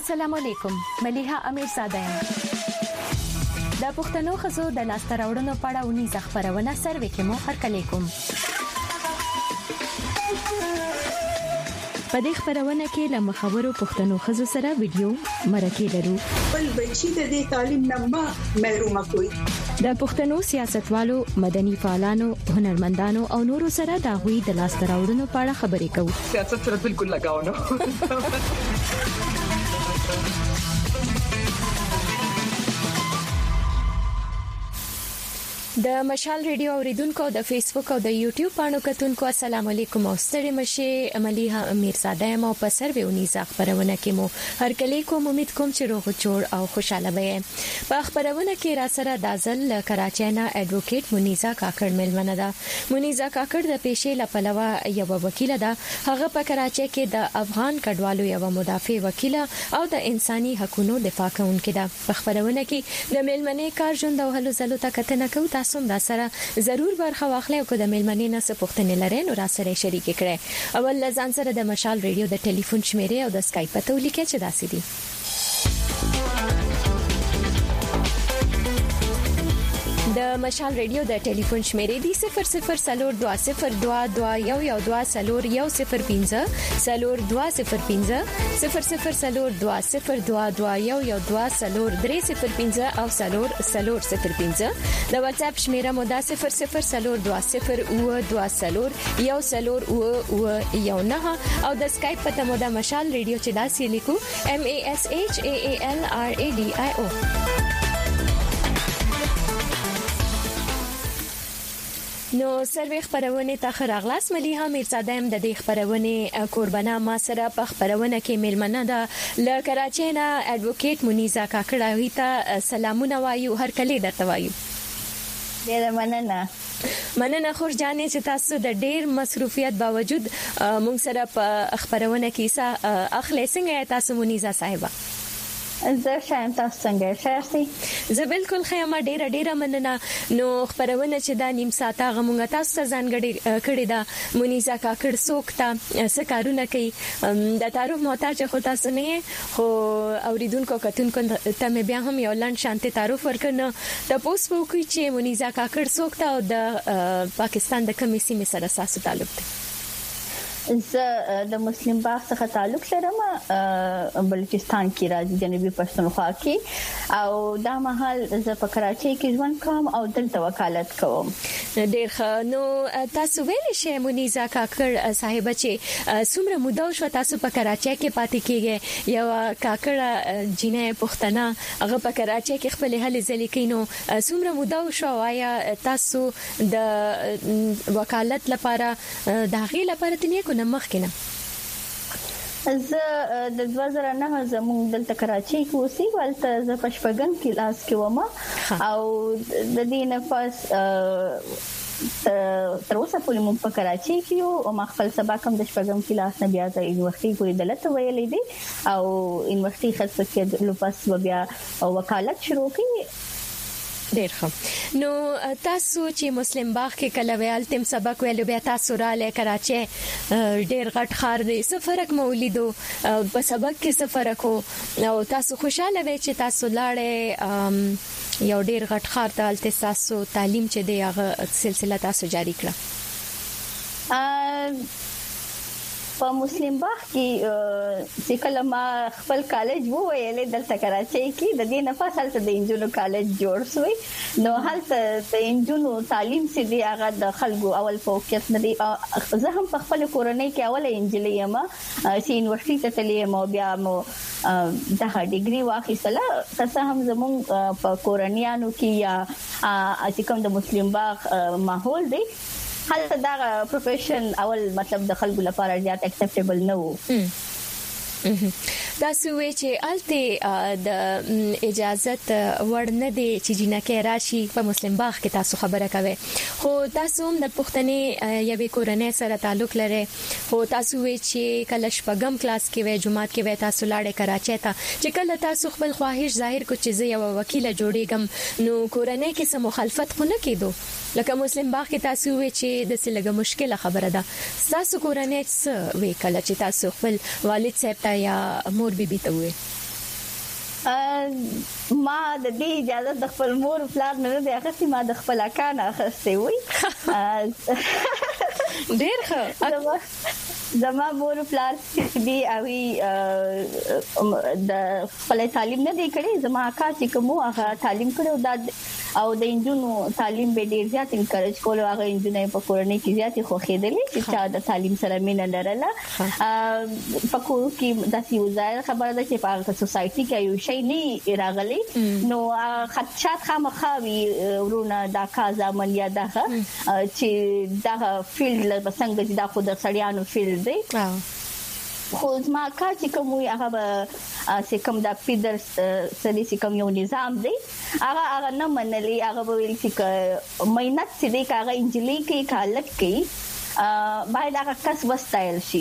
السلام علیکم ملیحه امیرزاده یم د پښتنو خزو د لاسته راوړنو په اړه ونی ځخبرونه سروې کې مو هرکلی کوم په دې خبرونه کې له مخاورو پښتنو خزو سره ویډیو مرکه لرو بل بچی د دې تعلیم نه محروم کوي د پښتنو سیاستوالو مدني فعالانو هنرمندانو او نورو سره د غوي د لاسته راوړنو په اړه خبرې کوو سیاست سره بالکل لگاو نه د مشال ریډیو اوریدونکو د فیسبوک او د یوټیوب باندې کتونکو السلام علیکم او ستړي مشه ملیحه امیرزاده مو په سرویونی خبرونه کې مو هر کلی کوم امید کوم چې روغ جوړ او خوشاله وي په خبرونه کې را سره دازل کراچۍ نه اډوکیټ منیزا کاکړ ملمنه ده منیزا کاکړ د پیښې لپاره یو وکیل ده هغه په کراچۍ کې د افغان کډوالو یو مدافع وکیل او د انساني حقوقو دفاع کوونکې ده په خبرونه کې د ملمنې کار ژوند او هلو ځلو ته کتنه کوي تاسو دا سره ضرور برخه واخلئ او د ملمنې نه څه پوښتنې لرئ نو را سره شریک کړئ اول ځان سره د مشال ریډیو د ټلیفون شمیرې او د اسکایپ ته ولیکئ چې داسې دي د مشال ریډیو د ټلیفون شمیرې دی 002022211015 002022211015 او 0015 د واتس اپ شمیره مو دا 0020201009 او د اسکایپ په مو دا مشال ریډیو چې داسې لیکو MASHAALRADIO نو سروې خبرونه ته خراغلاس ملیحه امیرزاده هم د دې خبرونه قربانه ما سره په خبرونه کې ملمنه ده ل کراچۍ نه اډوکیټ منیزا کاکړ ته سلامونه وایو هر کله درته وایو ډیر مننه خور جانې چې تاسو د ډیر مصروفیت باوجود مونږ سره په خبرونه کې اخلي څنګه تاسو منیزا صاحبہ زه شایم تاسو څنګه شاسي زه بالکل خیام ډیره مننه نو خبرونه چې دا نیم ساعته غمونګه تاسو ځانګړي کړی دا منیزا کاکړ سوکتا سکارونه کوي د تعارف محتاج خو تاسو نه خو اوریدونکو کتونکو ته بیا هم یو لاند شانتي تعارف ورکړنه د پوس وکړي چې منیزا کاکړ سوکتا او د پاکستان د کمیسي سره ساسو تعلق دی زه د مسلم باغ څخه تعلق لرم بلوچستان کې راځي جنوبي پښتونخوا کې او دا مهال زه په کراچۍ کې ژوند کوم او دلته وکالت کوم ډیر ښه نو تاسو ویل شئ منیزا کاکړ صاحب چې څومره موده شو تاسو په کراچۍ کې پاتې کیږئ یو کاکړ جنې پښتنه هغه په کراچۍ کې خپل هلي ځلې کینو څومره موده شو آیا تاسو د وکالت لپاره د غي لپاره تنه کو نمخ کینه زه د 2009 زموږ دلته کراچۍ کې اوسې ولته زه پښپګن کلاس کې ومه او د دې نفس تر اوسه پورې مونږ په کراچۍ کې یو او ما خپل سبا کوم د شپږم کلاس نه بیا د یونیورسيټي پورې دلته ویلې دي او یونیورسيټي خاصه کې لوپس بیا وکالت شروع کړي ډیر ښه نو تاسو چې مسلم باغ کې کله ویل تم سبق ویل بیا تاسو را ل کراچۍ ډیر غټ خار دی سفرک مولیدو په سبق کې سفرک او تاسو خوشاله وئ چې تاسو لاړې یو ډیر غټ خار ته تاسو تعلیم چې دی هغه سلسله تاسو جاری کړه په مسلم باغ کې چې کله ما خپل کالج وویلې دلته کراچۍ کې د دې نفس هلته د انجونو کالج جوړ شوی نو هلته د انجونو تعلیم سي دی هغه د خلکو اول فوکس نه دی زه هم په خپل کورنۍ کې اوله انجلۍ یم چې یونیورسيټي ته تللې مو بیا مو د ډیګري واخیستله تاسو هم زموږ په کورنیانو کې یا چې کوم د مسلم باغ ماحول دی حالته دا پروفیشن اول مطلب د خلکو لپاره زیات اکسپټیبل نه وو دا سوي چې الته د اجازت ورنه دي چې جنکه راشي په مسلم باغ کې تاسو خبره کوي خو تاسو هم د پښتني یوې کورنۍ سره تعلق لري خو تاسو وی چې کله شپږم کلاس کې وې جمعات کې وې تاسو لاړې کراچۍ ته چې کله تاسو خپل خواهش ظاهر کو چې زه یو وکیل جوړېږم نو کورنۍ کې سم مخالفت خو نه کېدو لکه مسلم باغ کې تاسو وی چې د سلګه مشکله خبره ده تاسو کورنۍ څه وی کله چې تاسو خپل والد صاحب ته یا مور بیبي ته وی ما د دې اجازه د خپل مور پلار نه دی اخستې ما د خپل اکا نه اخستې وي ډېر ښه زما مور پلار دی اوی د خپل تعلیم نه دی کړی زما اکا چې کوم هغه تعلیم کړو او د انجونو تعلیم به ډیر زیات انکریج کول هغه انجونې په کورنۍ کې زیات خوخېدلې چې چا د تعلیم سره مینه لرله په کور کې د سیوزای خبره ده چې په سوسايټي کې یو شی نه راغلی نو خدشات خامخاوي ورونه دا کازا من یا دغه چې دغه فیلډ له څنګه چې دا خو د سړیانو فیلډ دی خو زما کا چې کوم وي هغه چې کوم د پیډر سړي چې کوم یو نظام دی هغه نه منلي هغه ویل چې مهنت چې دی هغه انجلي کې کالک کې باید هغه کس وستایل شي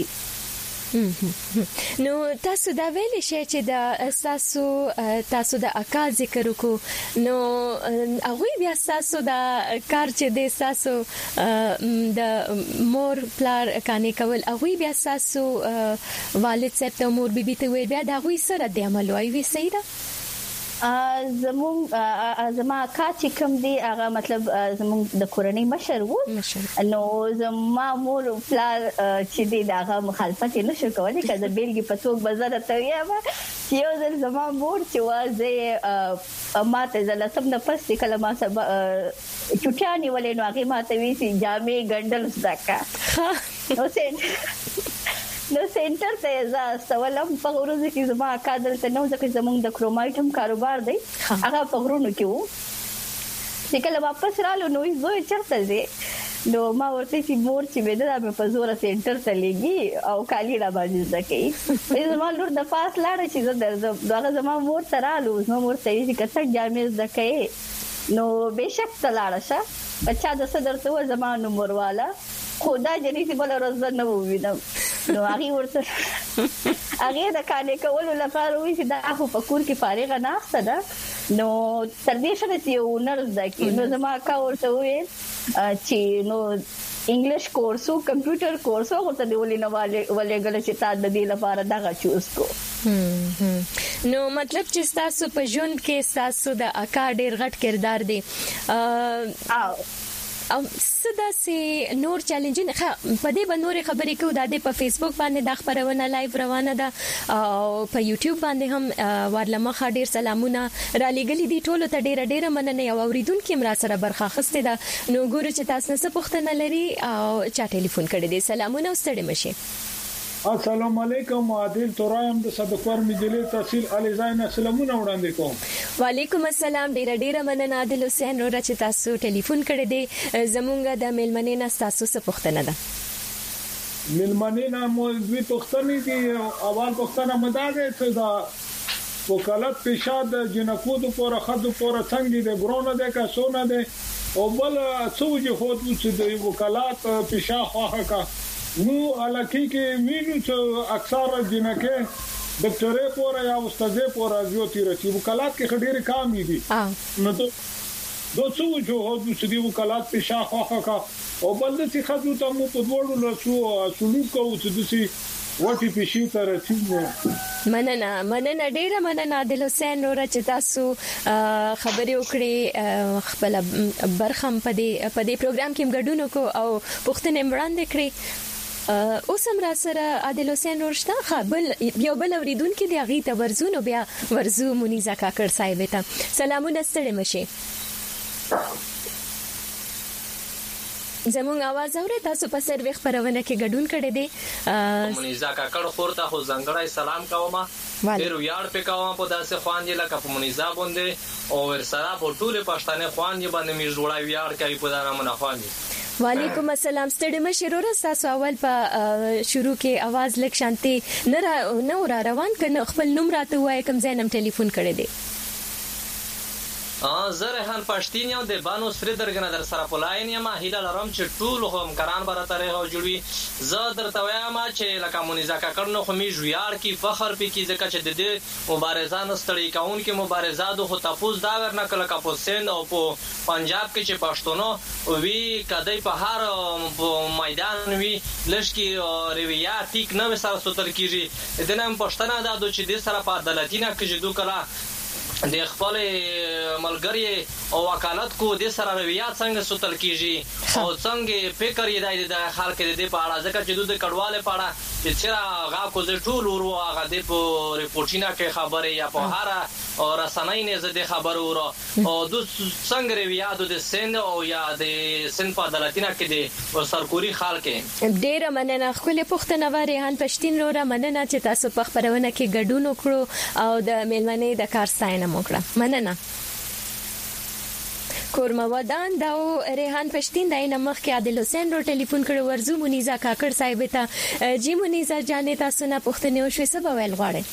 نو تاسو دا ویل شئ چې د تاسو د اکا ذکر وکړو نو هغه بیا تاسو د کار چې د تاسو د مور پلار کانې کول هغه بیا تاسو والد صاحب ته مور بیبي ته ویل بیا دا هغه سره د عمل وایي صحیح ده زما اکا چې کوم دی هغه مطلب زموږ د کورنۍ مشر وو نو زما مور پلار چې دی هغه مخالفت نه شو کولای کله بیلګې په توګ بازار ته یې چې یو ځل زما مور چې وازه ماته زلسم نه پس کله ما سبا چټیانی ولې نو هغه ماته وی چې جامې ګندل زکا نو سنټر ته ځاستولم په ورځ کې زما کادر ته نو ځکه زمونږ د کرومایټ هم کاروبار دی هغه په غرونو کې وو چې کله واپس رالو نو زوی چرته دی نو ما ورته چې مور چې بده مې په زور سنټر ته لګي او کالی را باندې ځکه زما لور د پاس لاړ چې دغه زما مور ترالو زما مور ته چې کڅ جامې ځکه نو بهشک تلاړه شه بچا د صدر ته زما نمبر والا خدا جنې چې بل ورځ نه ووینم نو هغه ورته هغه د کانې کول لپاره وی چې دا خو په کور کې فارغ نه استه نو تر دې شنه چې ونرز دکی نو زما کا ورته وی چې نو انګلیش کورسو کمپیوټر کورسو ورته دیولې نه ولې غل چې تا د دې لپاره دغه چوز کو نو مطلب چې تاسو په ژوند کې تاسو د اکا ډېر غټ کردار دی او صدا سي نور چیلنجونه په دې باندې خبرې کوو د په فیسبوک باندې د خبرونه لایو روانه ده او په یوټیوب باندې هم ورلمه ډېر سلامونه را لګلې دي ټولو ته ډېر مننه او اوریدونکو هم را سره برخه اخیسته ده نو ګورو چې تاسو نه څه پوښتنه لري او چا ټلیفون کړی دی سلامونه ستړي مشه السلام علیکم عادل تورایم د صدقور مجلې تحصیل الیزاینه سلامونه وړاندې کوم وعلیکم السلام ډیر مننه عادل حسین رو چې تاسو ټلیفون کړی دی زمونږ د میلمنې نه تاسو څه پوښتنه ده میلمنې نه مو دوی پوښتنې دي اول پوښتنه مداده ته دا وکالت پیشا د جنکو د پوره خدو پوره څنګه د ګرونه د کا سونه ده او بل څوجي هوت چې د وکالت پیشا خواه کا نو الکی کې وینو چې اکثر جنکه ډاکټرې پورا یا استاذې پورا جوړی رچی وکالت کې خډيره کام دي نو ته دوڅو جو هو چې دی وکالت په شاخه کا او بل چې خدو ته مو په وړو له شو سلوک کو چې دسی وټي پېشي تر چې مننه ډیره مننه عادل حسین رو چې تاسو خبرې وکړې خپل برخم په دې پروګرام کې ګډون کو او پوښتنې وړاندې کړې اوس هم را سره عادل حسین ورشته خپل یو بل اوریدونکو دی غي ته ورزونو بیا ورزو مونیزه کاکړ صاحب ته سلامونه ستړي مشه زموږ आवाज اورئ تاسو په سروې خبرونه کې ګډون کړی دی مونیزه کاکړ خورته خو زنګړای سلام کوم ډیر ویاړ په کوم په داسې خوان دی لکه په مونیزه باندې او ورسره په ټوله پښتنه خوان دی باندې می جوړای ویاړ کوي په دانه من خوان دی وعلیکم السلام ستړي مشه رو تاسو اول په شروع کې आवाज لک شانتي نه روان کنه خپل نوم راته وای کوم زینم ټلیفون کړی دی زرهان پښتین یو د بانو سری درګنه در سره پلاین یم هیله لرم چې ټول هم کران براتره او جوړي زه درته وایم چې لکه مونیزه کاکړ نو خو می جوړ کی فخر پې کی ځکه چې د دې مبارزانو ستړي کون کې مبارزادو خو تاسو دا ورنه کله کا په سند او په پنجاب کې چې پښتونو وی کدی په هر میدان وی لشکي رویا ټیک نه سره ستر کیږي د نن پښتنه دا د چې د سره په عدالتینه کې جدو کړه د خپل ملګری او وکالت کو د سره رویات څنګه سوتل کیږي او څنګه فکر یې د خلک د په اړه ځکه چې د کډواله په اړه چې هغه کو د ټول ورو هغه د په ریپورټینه کې خبره یا په هر او رسنۍ نه زده خبر ورو او د څنګه رویات د سند او یا د سند په عدالتینه کې د سرکوري خلک ډیر مننه خپل پښتنه ریحان پښتین رو را مننه چې تاسو په خبرونه کې ګډون وکړو او د میلمنې د کار ستاینه وکړه مننه کورمودان دا ریحان پښتین دای نمخ کې عادل حسین رو ټلیفون کړو ورزو منیزا کاکړ صاحب ته جی منیزا جانې تاسو نه پښتنه او شوي سبا ویل غواړي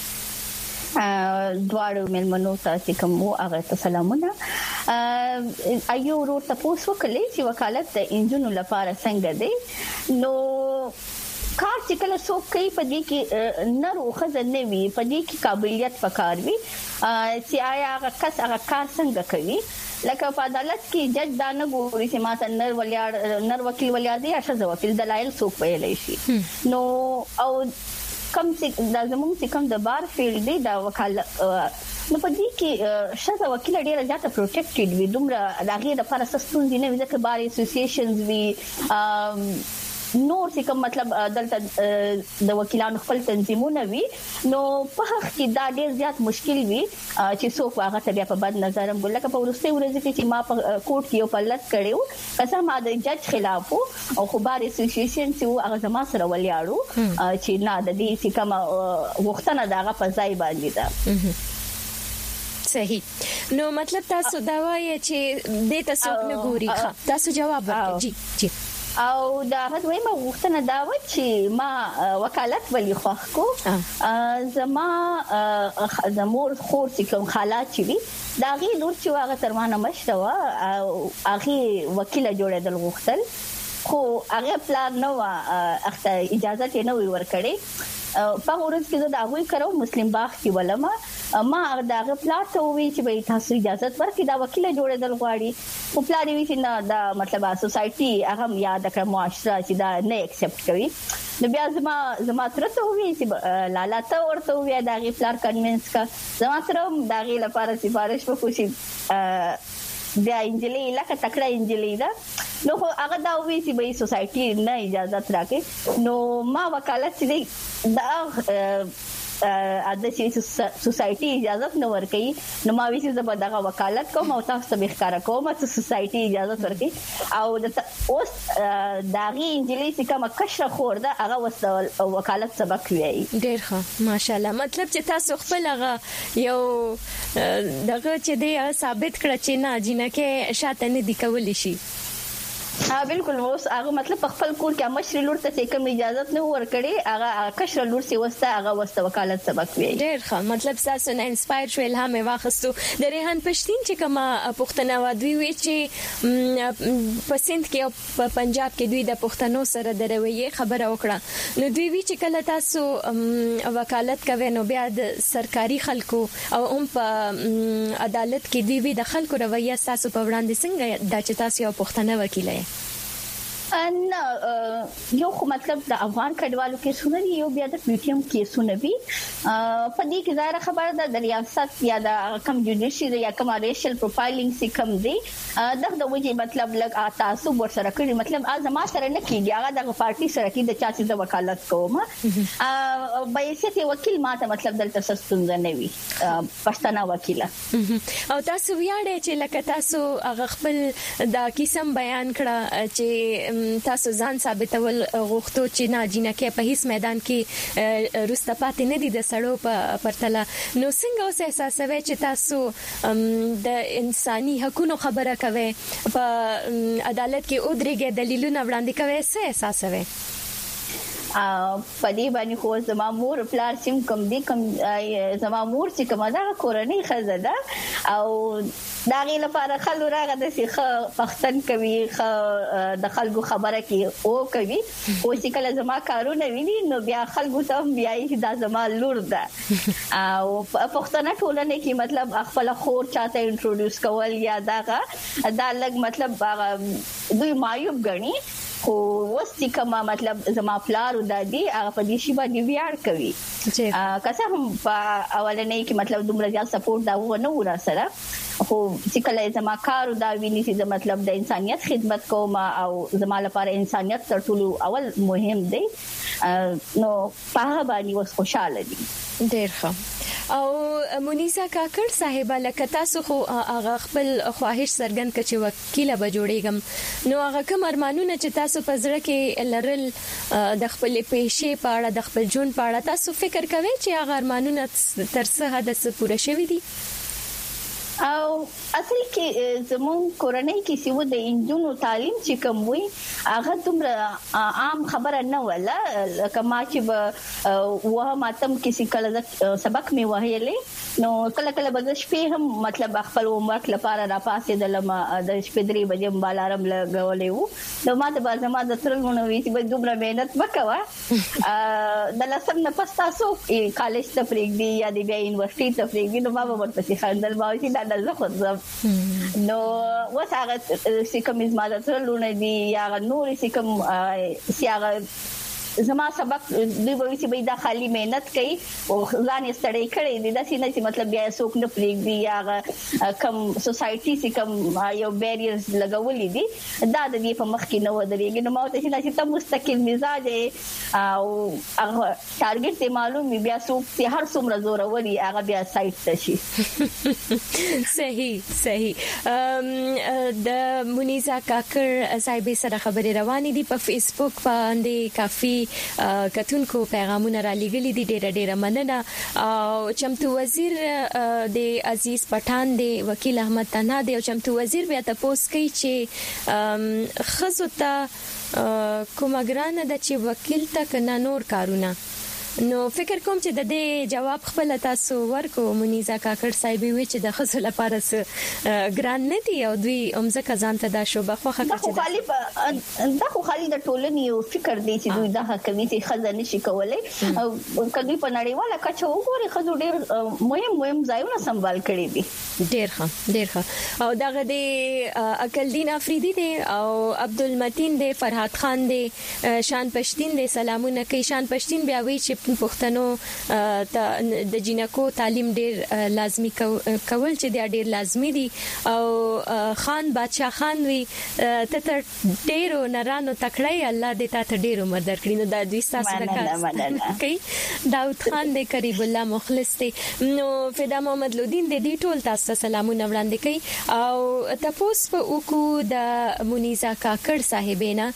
دواړو ملمنو ته کوم هغه ته سلامونه ایو ورور تاسو کله چې وکالت د انجنونو لپاره څنګه دی نو کار چې کله څوک کوي په دې کې نرو خزنه وي په دې کې قابلیت پکار وي چې آیا هغه کس هغه کار څنګه کوي لکه په عدالت کې جج دا نه ګوري چې ماته نر وکیل ولیاړ دی یا شذ وکیل دلایل څوک ویلای شي نو او کم چې د زموږ چې کوم د بار فیلډ دی دا وکالت نو په دې کې شذ وکیل ډیره زیاته پروټیکټډ وي دومره دغه لپاره سستون دي نه وي ځکه بار اسوسییشنز وي نور څه کوم مطلب دلته د وکیلانو خپل تنظیمونه وي نو په حق کې دا ډیر زیات مشکل وي چې څوک هغه ته بیا په بد نظر هم لکه په ورسته ورځ کې چې ما په کوټ کې یو پلت کړیو قسم ما د جج خلاف او خبر اسوسییشن چې هغه زما سره ولیاړو چې نه د دې چې کوم وختونه دغه په ځای باندې ده صحیح نو مطلب تاسو دا وایي چې د تاسو نه ګوري تاسو جواب ورکړئ جی او دا غوښتنه ما غوښتنه دا و چې ما وکالت ولې خوښ کو زما زمور خور چې کوم حالات چې وي دا غي نور چې هغه ترمانه مشته او هغه وکیل جوړېدل غوښتل خو هغه پلان نو اخته اجازه ته نو ورکړي په ورځ کې دا غوي کړو مسلم باغ کې ولما ما داغه پلاټ ته وی چې به تاسو اجازه ورکړي دا وکیل جوړېدل غواړي او پلاټ وی چې نه دا مطلب سوسايټي هغه یاد کړ معاشره چې دا نه ایکسپټ کوي نو بیا زما تر ته وی چې لالا ته ورته وی داغه پلاټ کنوینس کا زما تر داغه لپاره سفارش وکړي بیا انجلې لکه تکړه انجلې دا نو هغه دا وی چې به سوسايټي نه اجازه راکې نو ما وکالت دې دا د سوسايټي اجازه نه ورکړي نو ما وی چې زه دغه وکالت کوم او تاسو ته ښکارا کوم چې سوسايټي اجازه ورکړي او اوس داغي انجلې چې کومه کشره خور ده هغه وکالت سبق وی ډیر ښه ماشاالله مطلب چې تاسو خپل هغه یو دغه چې دی ثابت کړ چې نه جنکه شاته نه دی کولای شي بالکل اوس هغه مطلب خپل کور کې مشر لور ته کوم اجازه نه ورکړي هغه کشر لور سي وسته هغه وسته وکالت سبق وی ډیر ښه مطلب تاسو نه انسپایر شو الهام واخستو د ریحان پښتین چې کومه پښتنه وادوي وی چې په سند کې او په پنجاب کې دوی د پښتنو سره د رویې خبره وکړه نو دوی وی چې کله تاسو وکالت کوي نو بیا د سرکاري خلکو او هم په عدالت کې دوی د خلکو رویه تاسو په وړاندې څنګه د چې تاسو یو پښتنه وکیل ان یو خو مطلب د افغان کډوالو کې سونه یو بیا د پیټیم کې سونه وی په دې کې ظاهر خبره ده د ریاست یا د کم جوډیشي یا کم ریشل پروفایلینګ سي کم دی دغه وجه مطلب لګ تاسو ورسره کړی مطلب ازما سره نه کیږي هغه د پارټي سره کې د چا چې د وکالت کوم بایسته وکیل ماته مطلب دلته سستون نه وی پښتنه وکیله او تاسو ویاړئ چې لکه تاسو هغه خپل د قسم بیان کړه چې تاسو ځان ثابتول غوښتو چې نه جنکه په هیڅ میدان کې روسته پاتې نه دي د سړو په پرتله نو څنګه اوس احساسوي چې تاسو د انساني حقوقو خبره کوي په عدالت کې او درېږي دلیلونه وړاندې کوي څه احساسوي پدې باندې خو زما مور پلار سیم کوم دي کوم زما مور چې کومه دا کورنۍ خزه ده او دا غي لپاره خلک راغله د سیخه پښتن کوي د خلکو خبره کې او کوي او چې کله زما کارونه ویني نو بیا خلکو ته بیا دا زما لور ده او پښتنه ټولنه کې مطلب خپل خور چاته انټروډوس کول یا دا لګ مطلب دوی مایوب غني خو وستي کما مطلب زما پلار او دادی هغه په دې شی باندې ویاړ کوي که هم په اولنې کې مطلب دومره زیات سپورټ دا و نه ورا سره خو چې کله زما کار دا ویني چې مطلب د انسانيت خدمت کوم او زما لپاره انسانيت تر ټولو اول مهم دی نو په باندې وس خوشاله دي ډیر ښه او مونیزا کاکړ صاحب لکه تاسو خو هغه خپل خواهش سرګند کچې وکیله به جوړېږم نو هغه کوم ارمانونه چې تاسو په زړه کې لرل د خپل پیښې په اړه د خپل ژوند په اړه تاسو فکر کوئ چې هغه ارمانونه تر څه حد پوره شوي دي او اصل کې زمون کورنۍ کې سیو د انجونو تعلیم چې کوم وي هغه دومره عام خبره نه ولا کما چې وه ماتم کې کله سبق می وهلې نو کله بغل شپې هم مطلب خپل عمر لپاره را پاسې د لم د شپې 3 بجې بالارم لګولې وو نو ماته به زما د ترلونه وی چې دومره مهنت وکوا د لسم نه پس تاسو کالج ته پریږدي یا د بیا یونیورسيټي ته پریږدي نو ما به ورپسې خندل ما چې دا زه خود نو وساغه سیکم از ماده لونه دی یا نور سیکم سیاغه زما سبق دوی به چې دا خالی مهنت کوي او ځان یې ستړی کړی دی دا سینه چې مطلب بیا څوک نه پریږدي یا کم سوسايټي چې کم یو بیریرز لګولې دي دا د دې په مخ کې نه ودرېږي نو ما ته چې تاسو مستقل مزاج او هغه ټارګټ ته معلوم بیا څوک چې هر څومره زور وري هغه بیا سایت ته شي صحیح د مونیزا کاکړ صاحب سره خبرې روانې دي په فیسبوک باندې کافي کتونکو پیغامونه را لګلې دي ډېر مننه او چمتو وزیر د عزیز پټان دی وکیل احمد تنها دی او چمتو وزیر بیا تاسو کوي چې خزو ته کومګرانه د چې وکیل تک نه نور کارونه نو فکر کوم چې د دې جواب خپل تاسو ورکو مونیزا کاکړ صاحب وی چې د خزو لپاره س ګران نه دی او دوی امزه ځان ته دا شوبه خوخه کړي دا خو خالي د ټولنې یو فکر دی چې دوی دا کوي چې خزه نشي کولای او کله په نړیواله کچه وګوري خزو ډېر مهم ځایونه سمبال کړي دي ډېر ښه او دغه د عقلدین افریدي دی او عبدالمتین دی فرحات خان دی شان پښتين دی سلامونه کوي شان پښتين بیا وی چې پښتنو د جنکو تعلیم ډیر لازمی کول چې ډیر لازمی دي او خان بادشاہ خان وی ته ډیرو نرانو تکړه الله دې ته ډیر عمر درکړي نو د دې ساسره کوي داود خان دې قریب الله مخلص دی نو فدا محمد لودین دې ټول تاسو سلامونه وړاندې کوي او تاسو په وکو د مونیزا کاکړ صاحبینا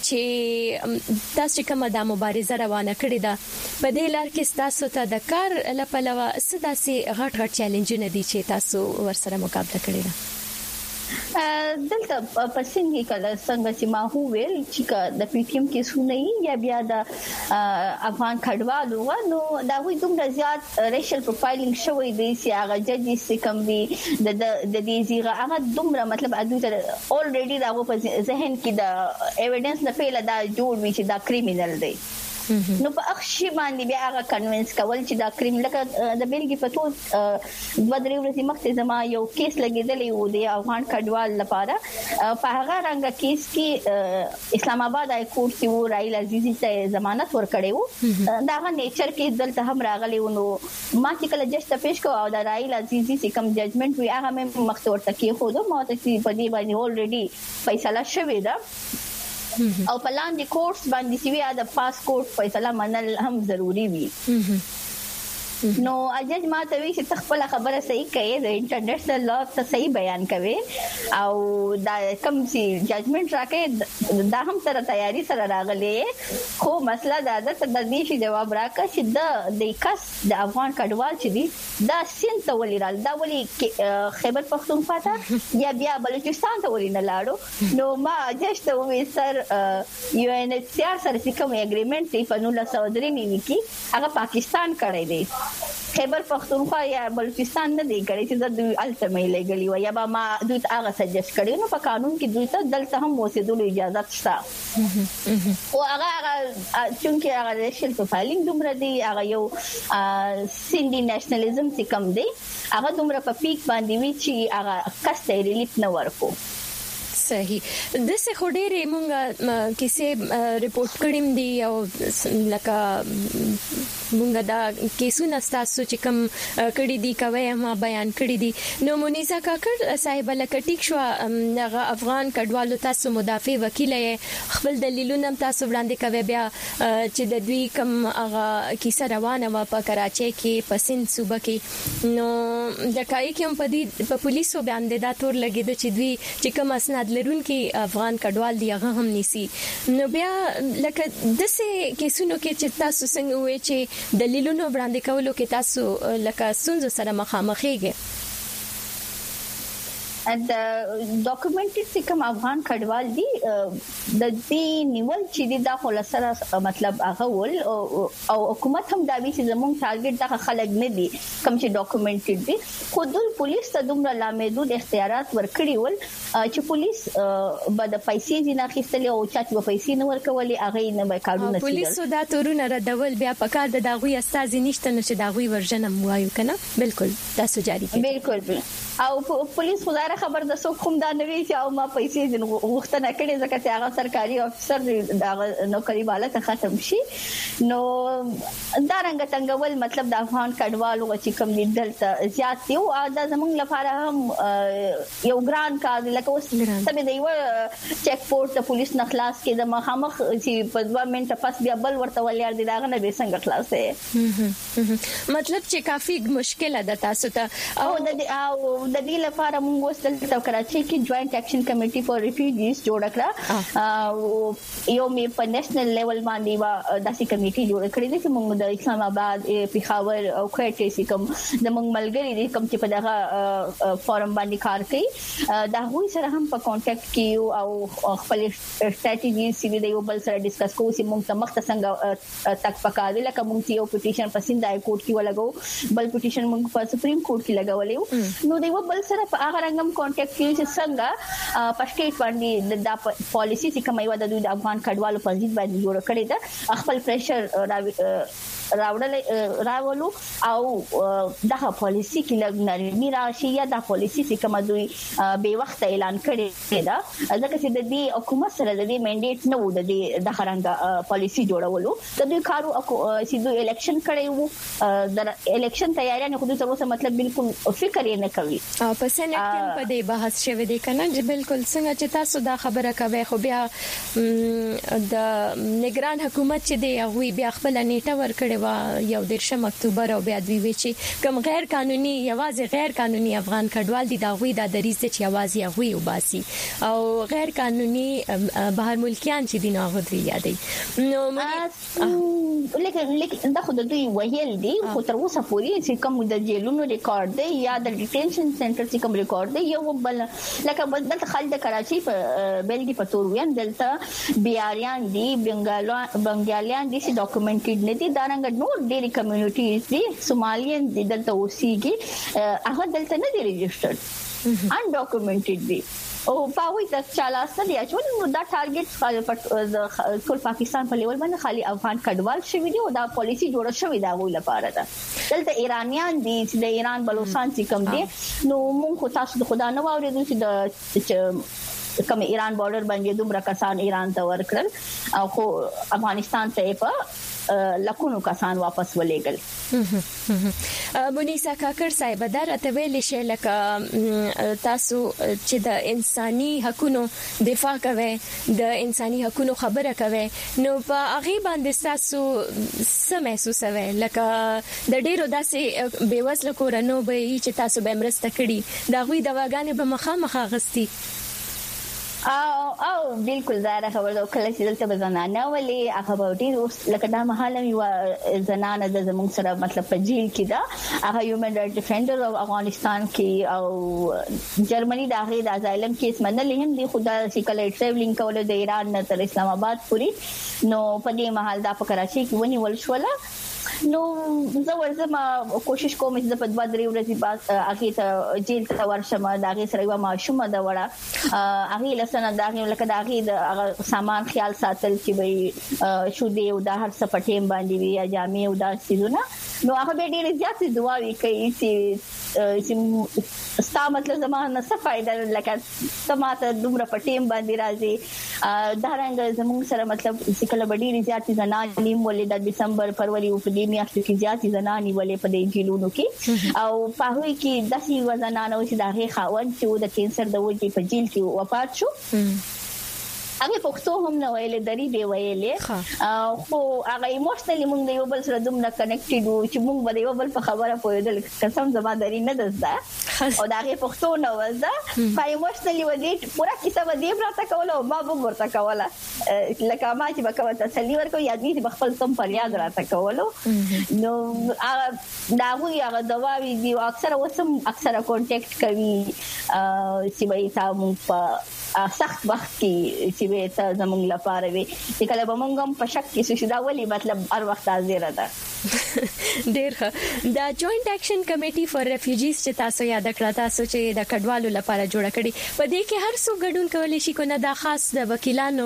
چې تاسو کومه د مبارزه روانه کړې ده په دې لار کې تاسو ته د کار لپاره څه غټ چیلنجونه دي چې تاسو ورسره مقابله کړی ده دلته په سنگي کله څنګه چې ما هو ویل چې د پی ټی ایم کې سونې یا بیا د افغان کډوالو نو دا وي دومره زیات ریشل پروفایلینګ شوی دی چې هغه ججز کوم دی د دې زیغه هغه دومره مطلب اډو ته اولریډي دا په ذهن کې د ایویډنس نه پیله دا جوړ وی چې دا کریمینل دی نو په اخشي باندې بیا هغه کنوینس کول چې دا کریم لکه د بیلګې په توګه د درې ورځې مخکې زما یو کیس لګیدلی و د افغان کډوال لپاره په هغه رنګ کیس کې اسلام آباد هاي کورټ کې و رایل عزیزي ته ضمانت ورکړی و دا هغه نیچر کې دلته هم راغلی و نو ما چې کله جج ته پیش کوم او د رایل عزیزي چې کوم ججمنټ وی هغه مې مخته ورته کې خو د ماته چې په دې باندې اولریډي فیصله شوې ده او په لاندې کورس باندې چې د پاسپورت فیصله منل هم ضروری وي نو اجازه ما ته وی چې خپل خبره صحیح کوي د انټرنیشنل لا ته صحیح بیان کوي او دا کوم چې ججمنټ راکې دا هم سره تیاری سره راغلي خو مسله دا ده چې د دې شي جواب راکړي چې د کس د افغان کډوال چې دی دا سین ته ولرال دا ولي خیبر پختونخوا ته یا بیا بلوچستان ته ولینه لاړو نو ما اجازه ته وی سر یو ان ایچ سی آر سره کوم اګریمنت دی په 1993 کې هغه پاکستان کړی دی خیبر پختونخوا یا بلوچستان نه دی کړی چې د الټمې لګلی و یا با ما دوی هغه سجست کړی نو په قانون کې دوی ته دلته هم موسیدلو اجازه شته او هغه چونکی هغه ریشل پروفایلینګ دومره دی هغه یو سندي نېشنلزم چې کم دی هغه دومره په پیک باندې وی چې هغه کس ته ریلیف نه ورکو صحیح د څه خډيره مونږه کیسه ریپورت کړیم دی او لکه مونږه دا کیسونه تاسو چې کوم کړي دي کوي ما بیان کړي دي نو مونیزا کاکر صاحب لکه ټیک شو هغه افغان کډوالو تاسو مدافع وکیل خپل دلیلونه تاسو وړاندې کوي بیا چې د دوی کوم هغه کیسه روانه و په کراچۍ کې په سند صوبه کې نو د کای کوم په پولیسو باندې دا تور لګید چې دوی چې کوم اسناد لرونکي افغان کډوال دی هغه هم نيسي نو بیا لکه د څه کیسونو کې چې تاسو څنګه وې چې دلیلونو وړاندې کولو کې تاسو لکه ستونزو سره مخامخېږئ د ډاکومنټډ چې کوم افغان کډوال دي د دې نیول چې دا خلاصره مطلب هغه ول او حکومت هم دا وی چې زموږ ټارګټ د خلک نه دي کوم چې ډاکومنټډ دي خو د پولیس ته دومره لامحدود اختیارات ورکړي ول چې پولیس به د پیسې نه اخیستل او چې په پیسې نه ورکولې هغه نه به کارونه کوي پولیس دا تورونه ردول بیا په کار د داغوي استاد نشته نو چې داغوي ورژن موایو کنه بالکل تاسو جاری کړئ بالکل او پولیس خدای خبر د څوک کوم دا نوي چې او ما پیسې غوښتنه کړې ځکه چې هغه سرکاري افسر دا نوکری والا ته ختم شي نو دا رنګ څنګه مطلب د افغان کډوالو چې کوم دي دلته زیات دي او دا زموږ لپاره هم یو ګران کار لکه اوس سمې دی و چیک پورټ د پولیس نه خلاص کې د مخامخ چې په 2 منټه پس بیا بل ورته ولر دي دا نه به څنګه خلاصې مطلب چې کافي مشکله ده تاسو ته او د دې لپاره موږ وستل کراچۍ کې جوائنٹ ایکشن کمیټي فور ریفیوجیز جوړ کړه یو می په نېشنل لیول باندې وا داسې کمیټي جوړ کړې ده چې موږ د اسلام آباد پیښور او کوټې سي کوم د موږ ملګری دي کوم چې په دغه فورم باندې کار کوي دا هوی سره هم په کانټیکټ کیو او خپل سټریټیجی سی د یو بل سره ډیسکس کوو چې موږ ته مخته څنګه تک پکاره لکه موږ یو پټیشن په سند هاي کورټ کې ولګو بل پټیشن موږ په سپریم کورټ کې لګولې نو دیو بل سره په هغه رنګم کانټیکټ کیږي چې څنګه په سټیټ باندې د پالیسی چې کومه یو د افغان کډوالو په ضد باندې جوړ کړی ده خپل پریشر راولو او دغه پالیسی کې لږ نرمي راشي یا د پالیسی چې کومه دوی به وخت اعلان کړی دا ځکه چې د دې حکومت سره د دې منډیټ نه و د دې د خرنګ پالیسی جوړولو د دوی کارو چې دوی الیکشن کړی وو د الیکشن تیاری نه خو دوی تر اوسه مطلب بالکل فکر یې نه کوي په سنت کې په دې بحث شوه دی کنه چې بالکل څنګه چې تاسو دا خبره کوي خو بیا د نگران حکومت چې دی هغه بیا خپل نیټه ور کړی و یو 13 اکتوبر او بیا دوی چې کوم غیر قانوني یوازې غیر قانوني افغان کډوال دي دا غوي د دریز چې یوازې هغه وباسي او غیر قانوني بهر ملکیان چې دي نو هغه دوی یادي نو لیکن دا خو د دوی ویل دي خو تر اوسه پورې چې کوم د جیلونو ریکارډ دی یا د ډیټینشن سنټر چې کوم ریکارډ دی یو بل لکه دلته خلک د کراچۍ په بلګي په تور وین دلته بیاریان دي بنگالیان دي چې ډاکومنټډ نه دي دا رنګ نور ډېری کمیونټیز دي سومالیان دي دلته اوسېږي هغه دلته نه دي ريجسترډ ان ډاکومنټډ دي او پاوی د چالاست دی چې نو دا ټارګټ ټول پاکستان په لیول باندې خالي افغان کډوال شوی دی او دا پالیسی جوړه شوی دا وی لپاره ده دلته ایرانیان دي چې د ایران بلوچستان چې کوم دي نو مونږ تاسو د خدا نه واورېدو چې د کوم ایران بارډر باندې دومره کسان ایران ته ورکړل او خو افغانستان ته په لکونو کسان واپس ولېګل مونیسا کاکر صاحب دا راته ویل شي لکه تاسو چې د انساني حقوقو دفاع کوي د انساني حقوقو خبره کوي نو په هغه باندې تاسو څه محسوسوي لکه د ډیرو داسې بیوزله کورونو به چې تاسو به مرسته کړي دا غوي دواګانې به مخامخ غستي او بالکل زاره خبر ده کله چې دلته زنانه ولې هغه به ډیر لکه دا محاله یو زنانه د زموږ سره مطلب په جیل کې ده هغه هیومن رائټ ډیفندر او افغانستان کې او جرمني د هغه د ازایلم کیس منلې هم دي خدای چې کله ټریولینګ کوله د ایران نه تر اسلام آباد پورې نو په دې محل د کراچۍ کې ونیول شوله نو زه ورزم کوشش کوم چې په 2-3 ورځې بعد هغه ته جیل ته ورشم دا هغه سره یو ماشومه دا وړه هغه لسنه دا لکه دا هغه د سامان خیال ساتل چې به شو دی او دا هر څه پټیم باندې وی یا جامع او دا سيزونه نو هغه به ډېر زیات دعاوي کوي چې چې ستا مطلب زمانه څه فائدہ لکه سماته دومره پټیم باندې راځي دا رنګ زموږ سره مطلب چې کله ډېری زیاتې زنانې ولې د دسمبر فروری او په دې میاشتو کې زیاتې زنانې ولې په دې جیلونو کې او په هغه کې داسې وزنانه چې دا غي خاوند چې د کینسر د وجې په جیل کې وفات شو هغه پښتو هم نه ویلې درې به ویلې خو هغه ایموشنلی موږ د یو بل سره دومره کنیکټډ وو چې موږ به یو بل په خبره پوهېدل قسم زما درې نه دزده او دا هغه پښتو نه وزده په ایموشنلی ودې پورا کیسه ودې براته کوله او ما به ورته کوله لکه ما چې بکوه تسلی ورکو یاد دې بخپل تم پر یاد راته کولو نو دا هغه دواوی دی اکثره وسم اکثره کانټیکټ کوي چې به تاسو په سخت وخت کې چې به ته زمونږ لپاره وي چې کله به مونږ هم په شک کې شو دا ولي مطلب هر وخت حاضر ده ډیر ښه دا جوائنٹ ایکشن کمیټي فار ریفیوجیز چې تاسو یاد کړه تاسو چې د کډوالو لپاره جوړ کړي په دې کې هر څوک ګډون کولی شي کو نه دا خاص د وکیلانو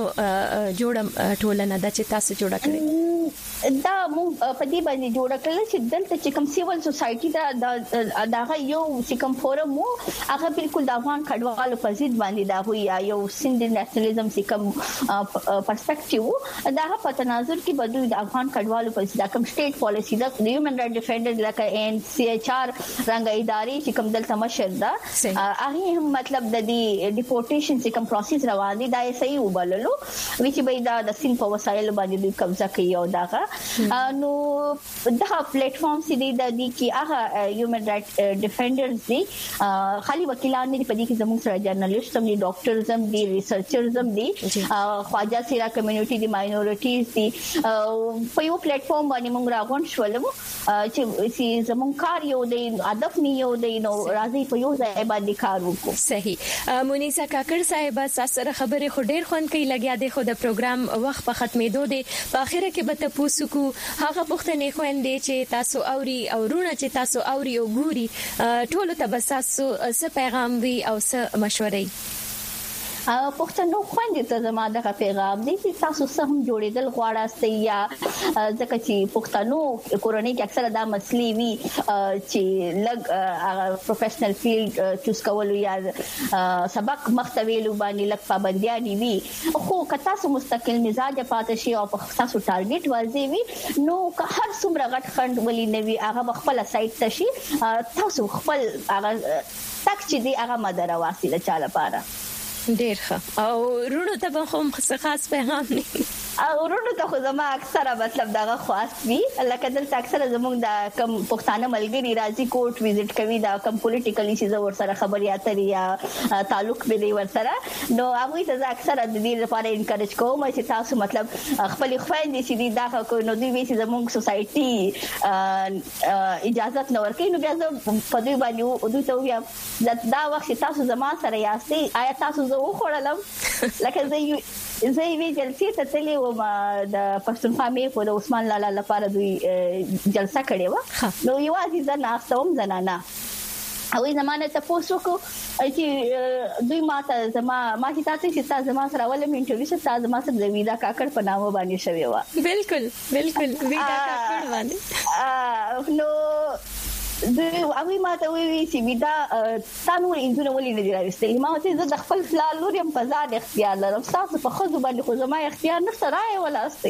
جوړ ټولنه د چې تاسو جوړ کړي دا مونږ په دې باندې جوړ کړل چې دلته چې کوم سیول سوسايټي دا یو چې کوم فورم وو هغه بالکل د افغان کډوالو په ضد باندې دا وی یو سند نېشنلزم چې کوم پرسپیکټیو دا په تناظر کې بدوي د افغان کډوالو په ضد کوم سټیټ پالیسی دا هیومن رائټ ډیفندر لکه ان سی ایچ آر رنګ ادارې چې کوم دلته مشر ده هغه هم مطلب د دې ډیپورټیشن چې کوم پروسس روان دي دا یې صحیح وبللو چې به دا د سین په وسایل باندې دوی قبضه کوي او داغه نو دا پلیټ فارم چې دی د دې کې هغه هیومن رائټ ډیفندرز دي خالي وکیلان دي په دې کې زموږ سره جرنالیست هم دي ډاکټرز هم دي ریسرچرز هم دي خواجه سیرا کمیونټي دي ماینورټیز دي په یو پلیټ فارم باندې موږ راغون شولم چې زموږ کار یو دی هدف نه یو دی نو راځي په یو ځای باندې کار وکړو صحیح مونیزا کاکړ صاحب سره خبرې خو ډېر خوند کوي لګیا دی خو د پروګرام وخت په ختمېدو دی په اخر کې به تاسو کو هغه پوښتنې خوندې چې تاسو اوري او رونه چې تاسو اوري او ګوري ټول ته به تاسو څه پیغام وي او څه مشورې پښتنو خوندې ته زما دغه پیغام دی چې تاسو سم جوړېدل غواړئ یا ځکه چې پښتنو کورنۍ کې اکثره دا مسلې وي چې لګ پروفیشنل فیلډ چوز کول یا سبق مختویلو باندې لګ پابندیاں وي خو که تاسو مستقل مزاج پاتې شي او تاسو ټارګټ واځي وي نو که هر څومره غټ خند ولي نوي هغه خپل سایت ته شي تاسو خپل هغه تک چې دی هغه مدار واسطه چاله پاره ډیر ښه او رونو ته به هم خاص پیغام نه ورونو ته خو زما اکثره مطلب دغه خاص وي لکه دلته اکثره زموږ د کم پښتانه ملګری راځي کوټ وزټ کوي دا کم پولیټیکلی چې ور سره خبري اترې یا تعلق به دی ور سره نو هغه ته اکثره د دې لپاره انکریج کوم چې تاسو مطلب خپل خويندې چې دی دا کو نو دوی چې زموږ سوسايټي اجازه نه ورکړي نو بیا په دوی باندې دوی ته ویا دا وخت تاسو زما سره یاستئ آیا تاسو زه وخوړلم لکه زه وی جلسې ته تللی و د پښتونخوا مې په عثمان لالا لپاره دوی جلسه کړې و نو یو عزیزه ناستوم زنانه او زمانه ته پوسوکو چې دوی ماته ما چې تاسو چې زما سره ولې انټرویو چې زما سره د ویدا کاکړ په نامه باندې شوی و بالکل ویدا کاکړ باندې نو دوی هغه ماته وی چې ویدا تاسو انځونه ولې نه راوستل ما ته زه د خپل فلال لور يم په ځان اختیار لرم تاسو په خود باندې خو زما اختیار نه سره ولا استي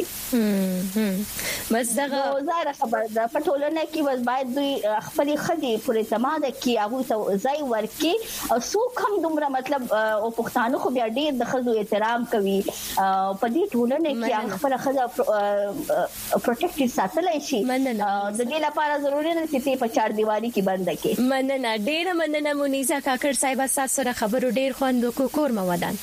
مزدغه زاره خبر ده په ټولنه کې بس باید دوی خپل خدي پر اعتماد کې هغه ته ځای ورکي او سو کم دومره مطلب او پښتانه خو بیا ډېر د خزو احترام کوي په دې ټولنه کې خپل خزه پروټیکټ ساتلای شي د دې لپاره ضروري نه چې په چار دیواری کې بند کې مننه ډېر مننه مونیزا کاکړ صاحب تاسو سره خبرو ډېر خوند وکړ مودان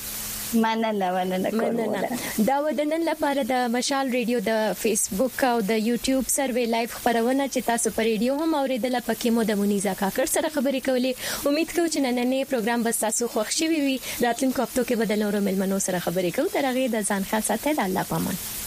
مننه دا ودنن لپاره د مشال ریډیو د فیسبوک او د یوټیوب سروې لایف خبرونه چې تاسو په ریډیو هم اوریدل پکې مو د مونیزا کاکړ سره خبرې کولې امید کوم چې نننې پروګرام به تاسو خوښ شي وي راتلونکو هفتو کې بدل نورو ملمنو سره خبرې کوو تر هغه د ځان خاصه ته الله پامان